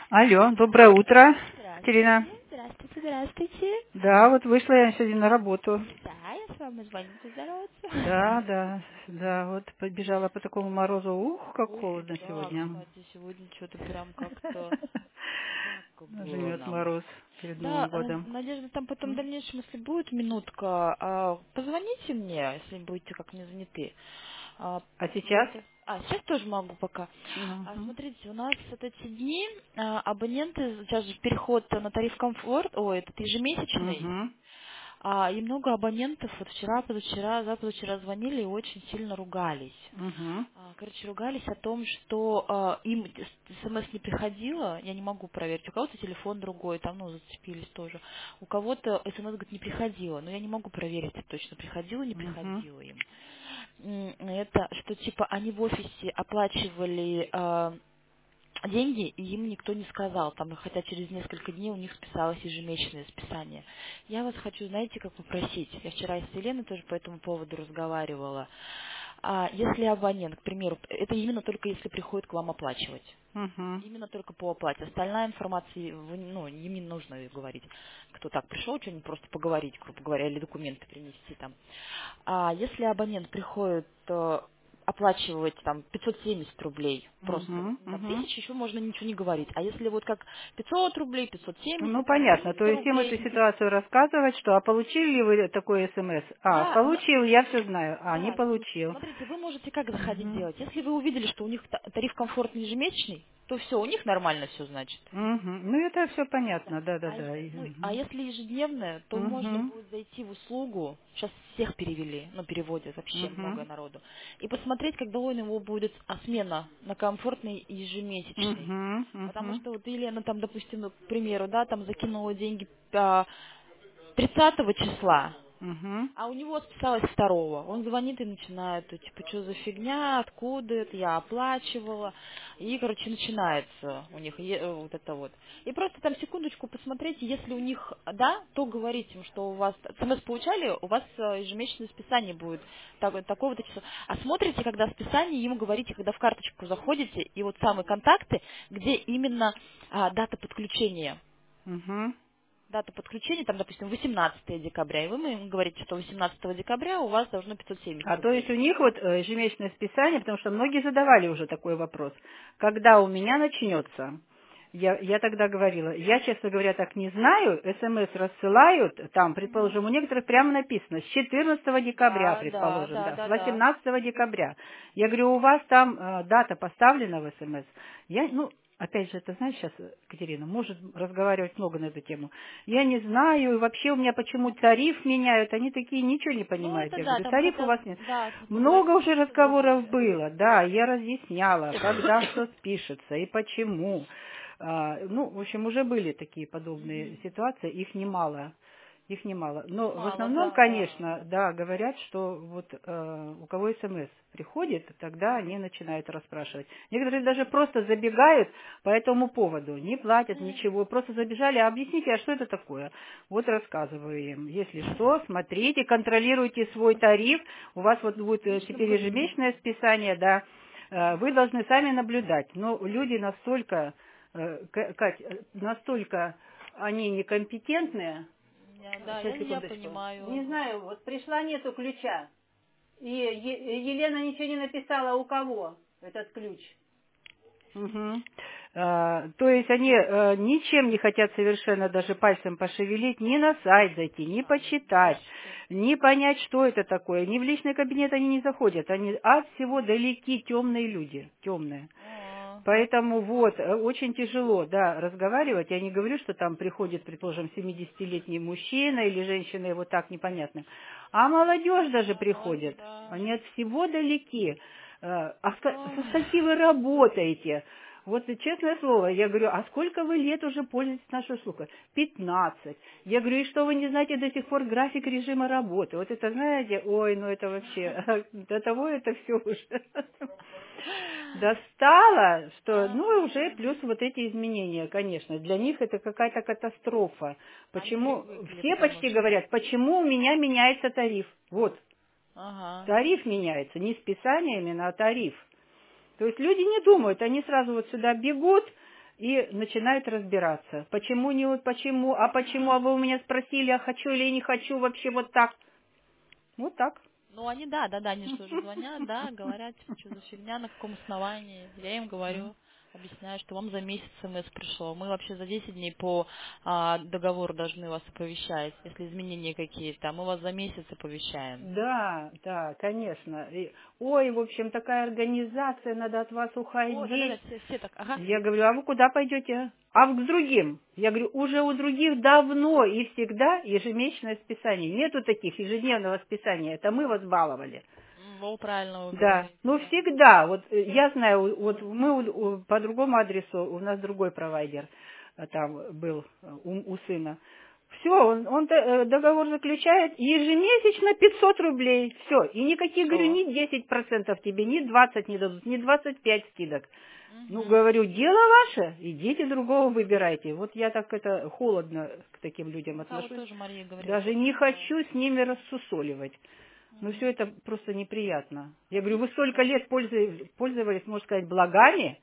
Алло, доброе утро, Здравствуйте, Катерина. здравствуйте, здравствуйте. Да, вот вышла я сегодня на работу. Да, я с вами звоню поздороваться. Да, вот побежала по такому морозу. Ух, как Ух, холодно да, сегодня. кстати, сегодня что-то прям как-то жарко было Жмет нам. мороз перед Новым Да, годом. Надежда, там потом в дальнейшем, если будет минутка, позвоните мне, если будете как не заняты. А сейчас? Просто... Сейчас тоже могу пока. Угу. Смотрите, у нас вот эти дни абоненты, сейчас же переход на тариф комфорт, этот ежемесячный. Угу. И много абонентов вот вчера, позавчера, позавчера звонили и очень сильно ругались. Угу. Ругались о том, что им смс не приходило, я не могу проверить, у кого-то телефон другой, там, зацепились тоже, у кого-то смс, говорит, не приходило, но я не могу проверить точно, приходило, не Угу. приходило им. Это, что типа они в офисе оплачивали деньги, и им никто не сказал, там, хотя через несколько дней у них списалось ежемесячное списание. Я вас хочу, знаете, как попросить, я вчера и с Еленой тоже по этому поводу разговаривала, если абонент, к примеру, это именно только если приходит к вам оплачивать. Угу. Именно только по оплате. Остальная информация, им не нужно говорить, кто так пришел, что-нибудь просто поговорить, грубо говоря, или документы принести там. Если абонент приходит оплачивать там 570 рублей, просто Угу. там Угу. 1000 еще можно ничего не говорить. А если вот как 500 рублей, Ну, 570, там понятно. То 300 есть им эту рублей, ситуацию рассказывать, что, получили ли вы такой СМС? да, Получил, я все знаю. Не да, получил. смотрите, вы можете как заходить Угу. делать. Если вы увидели, что у них тариф комфортный ежемесячный, то все, у них нормально все значит. Угу. Ну, это все Да. понятно, да. А если ежедневное, то можно Угу. будет зайти в услугу, сейчас всех перевели, переводят вообще Угу. много народу, и посмотреть, когда у него будет смена на комфортный ежемесячный. Угу. Потому Угу. что вот Елена там, допустим, к примеру, да, там закинула деньги 30 числа, Угу. а у него списалось 2-го. Он звонит и начинает, типа, что за фигня, откуда это, я оплачивала. И, короче, начинается у них вот это вот. И просто там секундочку посмотрите, если у них, да, то говорите им, что у вас СМС получали, у вас ежемесячное списание будет такого-то числа. А смотрите, когда списание, ему говорите, когда в карточку заходите, и вот самые контакты, где именно дата подключения. Угу. Дата подключения, там, допустим, 18 декабря, и вы им говорите, что 18 декабря у вас должно 570 То есть рублей. у них вот ежемесячное списание, потому что многие задавали уже такой вопрос. Когда у меня начнется? Я тогда говорила, я, честно говоря, так не знаю, СМС рассылают, там, предположим, у некоторых прямо написано, с 14 декабря, Да, да, предположим, да, да, с да, да. 18 декабря. Я говорю, у вас там дата поставлена в СМС? Опять же, ты знаешь, сейчас Катерина может разговаривать много на эту тему. Я не знаю, и вообще у меня почему тариф меняют, они такие, ничего не Ну, понимают. это Я да, говорю, там тариф у хотят, вас нет. да, Много поговорить уже с разговоров другими. было, да, я разъясняла, когда что спишется и почему. В общем, уже были такие подобные ситуации, их немало. Их немало. Но в Немало, основном, да, да. конечно, да, говорят, что вот у кого СМС приходит, тогда они начинают расспрашивать. Некоторые даже просто забегают по этому поводу, не платят ничего, просто забежали, объясните, а что это такое? Вот рассказываю им. Если что, смотрите, контролируйте свой тариф, у вас вот будет Личном теперь кабинете. ежемесячное списание, да, вы должны сами наблюдать. Но люди настолько, Кать, настолько они некомпетентные. Да, Сейчас, я секундочку. понимаю. Не знаю, вот пришла, нету ключа. И Елена ничего не написала, у кого этот ключ. Мгм. То есть они ничем не хотят совершенно даже пальцем пошевелить, ни на сайт зайти, ни почитать, Вообще. ни понять, что это такое. Ни в личный кабинет они не заходят. Они от всего далеки, темные люди, темные. О, Поэтому вот, очень тяжело, да, разговаривать. Я не говорю, что там приходит, предположим, 70-летний мужчина или женщина, его так непонятно. А молодежь даже молодежь, приходит. да. Они от всего далеки. Со Ой. скольки вы работаете? Вот честное слово, я говорю, а сколько вы лет уже пользуетесь нашей услугой? 15. Я говорю, и что вы не знаете до сих пор график режима работы? Вот это знаете, ой, ну это вообще, до того это все уже достало, что, ну и уже Ага. плюс вот эти изменения, конечно, для них это какая-то катастрофа. Они Почему, привыкли, все потому почти что... говорят, почему у меня меняется тариф? Вот, Ага. тариф меняется, не списание именно, а тариф. То есть люди не думают, они сразу вот сюда бегут, и начинают разбираться. Почему не вот, почему, а вы у меня спросили, а хочу или не хочу, вообще вот так. Вот так. Ну, они, да, они же тоже звонят, да, говорят, типа, что за фигня, на каком основании. Я им говорю, объясняю, что вам за месяц СМС пришло. Мы вообще за 10 дней по договору должны вас оповещать, если изменения какие-то. Мы вас за месяц оповещаем. Да, да, конечно. Ой, в общем, такая организация, надо от вас О, да, уходить. все так, ага. Я говорю, а вы куда пойдете? А к другим. Я говорю, уже у других давно и всегда ежемесячное списание. Нету таких ежедневного списания. Это мы вас баловали. Ну, правильно вы Да, говорите. ну всегда. Вот я знаю, вот мы по другому адресу, у нас другой провайдер там был у сына. Все, он договор заключает ежемесячно 500 рублей. Все. И никаких, говорю, Что? ни 10% тебе, ни 20 не дадут, ни 25 скидок. Ну, Угу. говорю, дело ваше, идите другого выбирайте. Вот я так это холодно к таким людям А вот отношусь. тоже Мария говорила. Даже не хочу с ними рассусоливать. Ну, все это просто неприятно. Я говорю, вы столько лет пользовались, можно сказать, благами.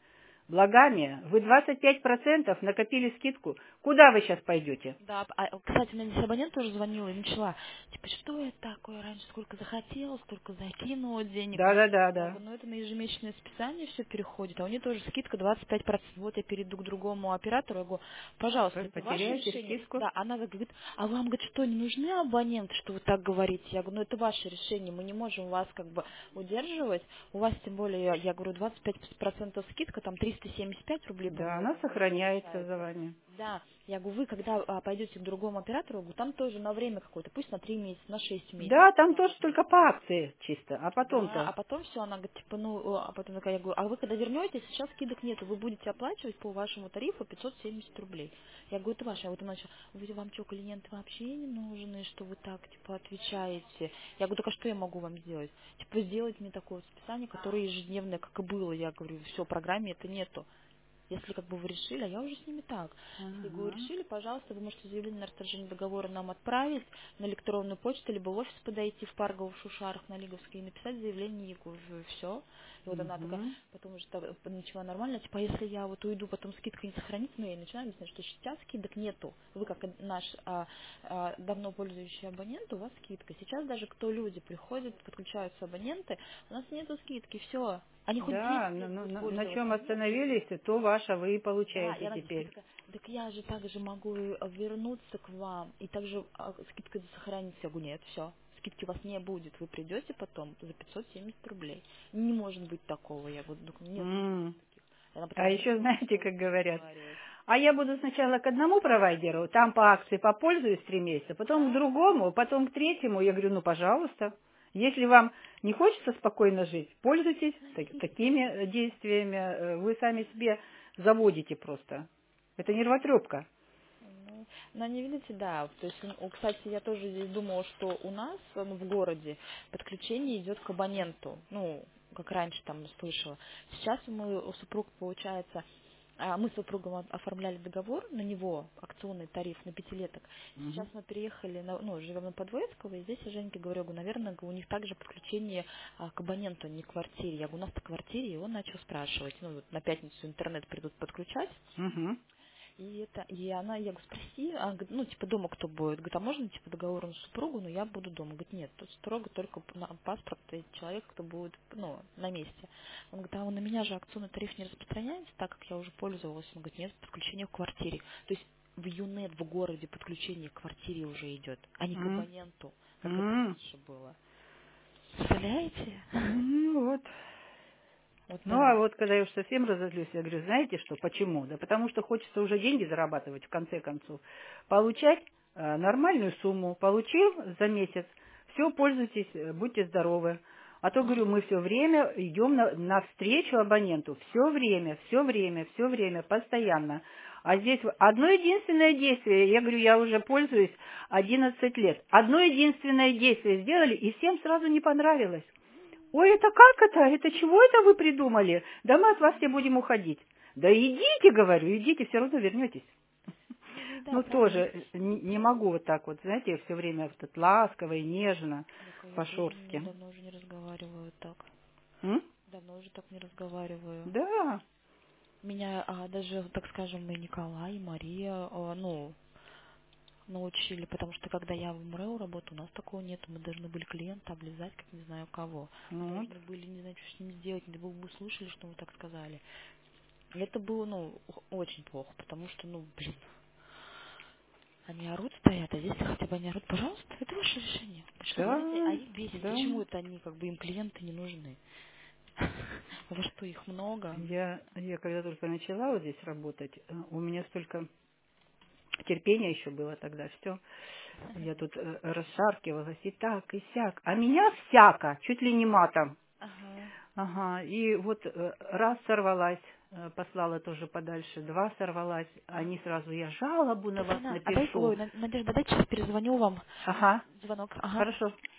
Вы 25% накопили скидку. Куда вы сейчас пойдете? Да, кстати, мне здесь абонент тоже звонила и начала, типа, что это такое, раньше сколько захотела, столько закинула денег. Я Да. говорю, ну это на ежемесячное списание все переходит, а у нее тоже скидка 25%. Вот я перейду к другому оператору, я говорю, пожалуйста, это ваше Потеряете решение. скидку? Да, она говорит, а вам, говорит, что, не нужны абоненты, что вы так говорите? Я говорю, ну это ваше решение, мы не можем вас как бы удерживать. У вас тем более, я говорю, 25% скидка, там 375 рублей, Да, по-моему, она у вас сохраняется за получается. вами. Да, я говорю, вы когда пойдете к другому оператору, говорю, там тоже на время какое-то, пусть на 3 месяца, на 6 месяцев. Да, там тоже только по акции чисто, а Да, а потом-то. потом все, она говорит, типа, а потом такая, я говорю, а вы когда вернетесь, сейчас скидок нету, вы будете оплачивать по вашему тарифу 570 рублей. Я говорю, это ваше. А вот она начала, вам что, клиенты вообще не нужны, что вы так, типа, отвечаете? Я говорю, так а что я могу вам сделать? Типа, сделать мне такое списание, которое ежедневное, как и было. Я говорю, все, в программе это нету. Если как бы вы решили, а я уже с ними так. Если вы Ага. решили, пожалуйста, вы можете заявление на расторжение договора нам отправить на электронную почту, либо в офис подойти в Паргово, в Шушарах, на Лиговской и написать заявление ЕГУ. Все. И вот она такая, Мгм. потом уже начала нормально, типа, а если я вот уйду, потом скидка не сохранится, ну я начинаю объяснять, что сейчас скидок нету. Вы как наш давно пользующий абонент, у вас скидка. Сейчас даже люди приходят, подключаются абоненты, у нас нету скидки, все. Они хоть 10 Да, лет будут на чем пользоваться. Нет. остановились, то ваше вы и Да, и получаете она теперь. такая, так я же также могу вернуться к вам, и также скидка сохранится. Я говорю, нет, все, скидки у вас не будет, вы придете потом за 570 рублей. Не может быть такого, я говорю, нет М. таких. Она А потом еще звонит, знаете, что как говорят, разговаривает. а я буду сначала к одному провайдеру, там по акции попользуюсь 3 месяца, потом к Да, другому, потом к третьему. Я говорю, ну, пожалуйста. Если вам не хочется спокойно жить, пользуйтесь такими действиями. Вы сами себе заводите просто. Это нервотрепка. ну, они, видите, да, то есть, кстати, я тоже здесь думала, что у нас в городе подключение идет к абоненту, ну, как раньше там слышала. Сейчас у супруга, получается, мы с супругом оформляли договор на него, акционный тариф на 5-леток. Сейчас Мгм. мы переехали, живем на Подвоецкого, и здесь я Женьке говорю, наверное, у них также подключение к абоненту, не к квартире. Я говорю, у нас-то квартире, и он начал спрашивать, вот на пятницу интернет придут подключать. Мгм. И она, я говорю, спроси, она говорит, типа, дома кто будет? Говорит, а можно, типа, договор на супругу, но я буду дома. Говорит, нет, тут строго только на паспорт человек, кто будет, на месте. Он говорит, а на меня же акционный тариф не распространяется, так как я уже пользовалась. Он говорит, нет, подключение к квартире. То есть в ЮНЕТ в городе подключение к квартире уже идет, а не к М. абоненту, как это М. раньше было. Представляете? Ну вот. Вот Ну, а да. вот когда я уж совсем разозлюсь, я говорю, знаете что, почему? Да потому что хочется уже деньги зарабатывать, в конце концов. Получать нормальную сумму. Получил за месяц, все, пользуйтесь, будьте здоровы. А то, говорю, мы все время идем навстречу абоненту. Все время, постоянно. А здесь одно единственное действие, я говорю, я уже пользуюсь 11 лет. Одно единственное действие сделали, и всем сразу не понравилось. Ой, это как это? Это чего это вы придумали? Да мы от вас все будем уходить. Да идите, говорю, идите, все равно вернетесь. Да, Ну, правильно. тоже не могу вот так вот, знаете, все время вот так ласково и нежно, Так, я тоже по-шорстски. давно уже не разговариваю так. М? Давно уже так не разговариваю. Да. Меня даже, так скажем, и Николай, и Мария, научили, потому что когда я в МРЭО работаю, у нас такого нет. Мы должны были клиента облизать, как не знаю кого. Мы Ну вот. должны были, не знаю, что с ним сделать, не бы слушали, что мы так сказали. И это было, очень плохо, потому что, они орут, стоят, а если хотя бы они орут, пожалуйста, это ваше решение. Что хотите, а Да, их бесит. да. Почему это они, им клиенты не нужны? Во что их много? Я когда только начала вот здесь работать, у меня столько терпения еще было тогда, все. Я тут расшаркивалась и так, и сяк. А меня всяко, чуть ли не матом. Ага. Ага, и вот раз сорвалась, послала тоже подальше, два сорвалась. Они сразу, я жалобу на вас Татьяна, напишу. Надежда, дай сейчас перезвоню вам. Ага, Звонок. Ага. хорошо.